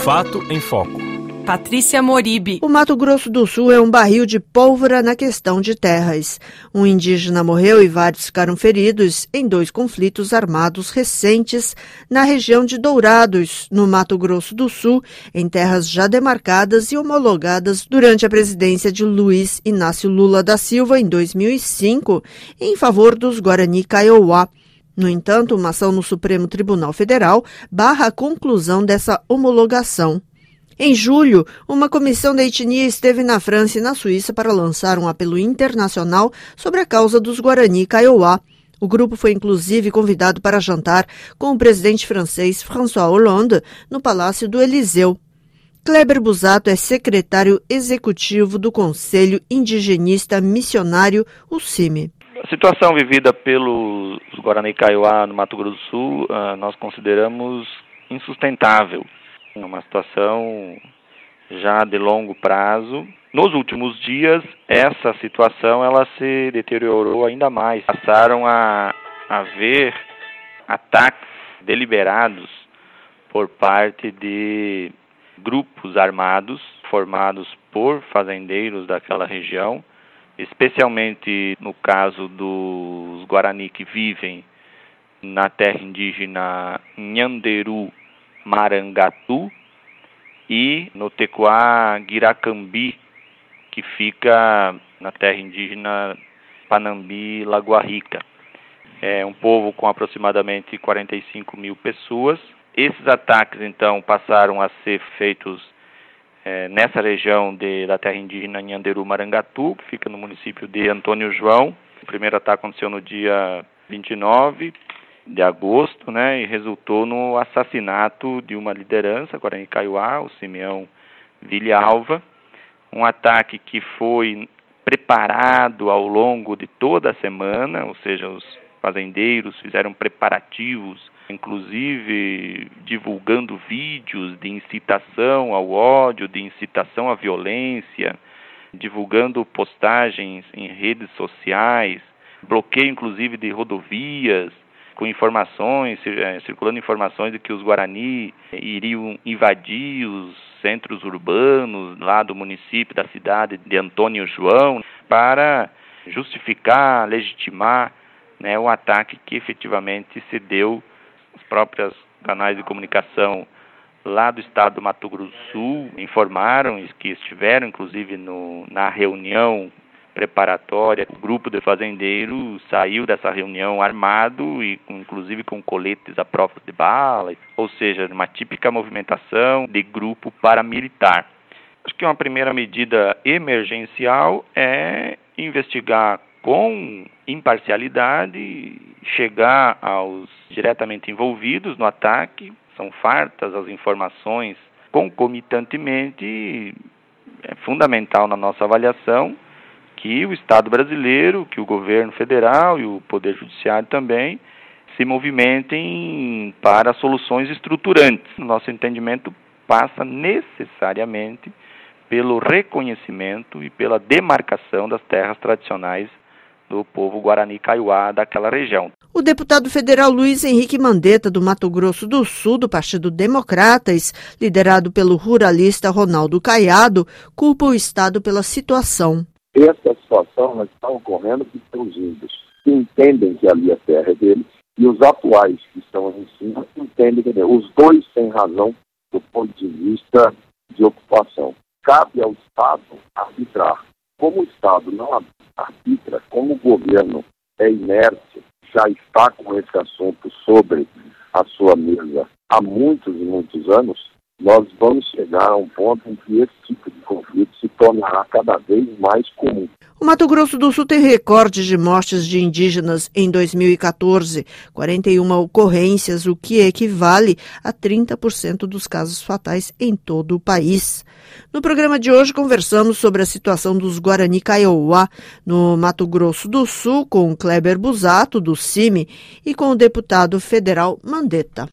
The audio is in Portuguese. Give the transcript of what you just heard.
Fato em Foco. Patrícia Moribe. O Mato Grosso do Sul é um barril de pólvora na questão de terras. Um indígena morreu e vários ficaram feridos em 2 conflitos armados recentes na região de Dourados, no Mato Grosso do Sul, em terras já demarcadas e homologadas durante a presidência de Luiz Inácio Lula da Silva em 2005, em favor dos Guarani Kaiowá. No entanto, uma ação no Supremo Tribunal Federal barra a conclusão dessa homologação. Em julho, uma comissão da etnia esteve na França e na Suíça para lançar um apelo internacional sobre a causa dos Guarani Kaiowá. O grupo foi inclusive convidado para jantar com o presidente francês François Hollande no Palácio do Eliseu. Kleber Busato é secretário executivo do Conselho Indigenista Missionário, o CIMI. A situação vivida pelos Guarani Kaiowá no Mato Grosso do Sul, nós consideramos insustentável. Uma situação já de longo prazo. Nos últimos dias, essa situação ela se deteriorou ainda mais. Passaram a haver ataques deliberados por parte de grupos armados formados por fazendeiros daquela região, especialmente no caso dos Guarani que vivem na terra indígena Nhanderu Marangatu e no Tecuá Guiracambi, que fica na terra indígena Panambi Lagoa Rica. É um povo com aproximadamente 45 mil pessoas. Esses ataques, então, passaram a ser feitos nessa região da terra indígena Nhanderu Marangatu, que fica no município de Antônio João. O primeiro ataque aconteceu no dia 29 de agosto, e resultou no assassinato de uma liderança, Guarani Kaiowá, o Simeão Vilhalva, um ataque que foi preparado ao longo de toda a semana, ou seja, os fazendeiros fizeram preparativos, inclusive divulgando vídeos de incitação ao ódio, de incitação à violência, divulgando postagens em redes sociais, bloqueio inclusive de rodovias, com informações, circulando informações de que os Guarani iriam invadir os centros urbanos lá do município, da cidade de Antônio João, para justificar, legitimar o ataque que efetivamente se deu. Os próprios canais de comunicação lá do estado do Mato Grosso do Sul informaram que estiveram inclusive na reunião preparatória. O grupo de fazendeiros saiu dessa reunião armado e inclusive com coletes à prova de bala, ou seja, uma típica movimentação de grupo paramilitar. Acho que uma primeira medida emergencial é investigar com imparcialidade, chegar aos diretamente envolvidos no ataque. São fartas as informações concomitantemente. É fundamental na nossa avaliação que o Estado brasileiro, que o governo federal e o Poder Judiciário também se movimentem para soluções estruturantes. O nosso entendimento passa necessariamente pelo reconhecimento e pela demarcação das terras tradicionais do povo Guarani Kaiowá daquela região. O deputado federal Luiz Henrique Mandetta, do Mato Grosso do Sul, do Partido Democratas, liderado pelo ruralista Ronaldo Caiado, culpa o Estado pela situação. Essa situação está ocorrendo porque os índios que entendem que ali a terra é deles e os atuais que estão em cima entendem que os dois têm razão do ponto de vista de ocupação. Cabe ao Estado arbitrar. Como o Estado não arbitra, como o governo é inerte, já está com esse assunto sobre a sua mesa há muitos e muitos anos, nós vamos chegar a um ponto em que esse tipo de conflito se tornará cada vez mais comum. O Mato Grosso do Sul tem recorde de mortes de indígenas em 2014, 41 ocorrências, o que equivale a 30% dos casos fatais em todo o país. No programa de hoje conversamos sobre a situação dos Guarani Kaiowá no Mato Grosso do Sul com Kleber Busato, do CIMI, e com o deputado federal Mandetta.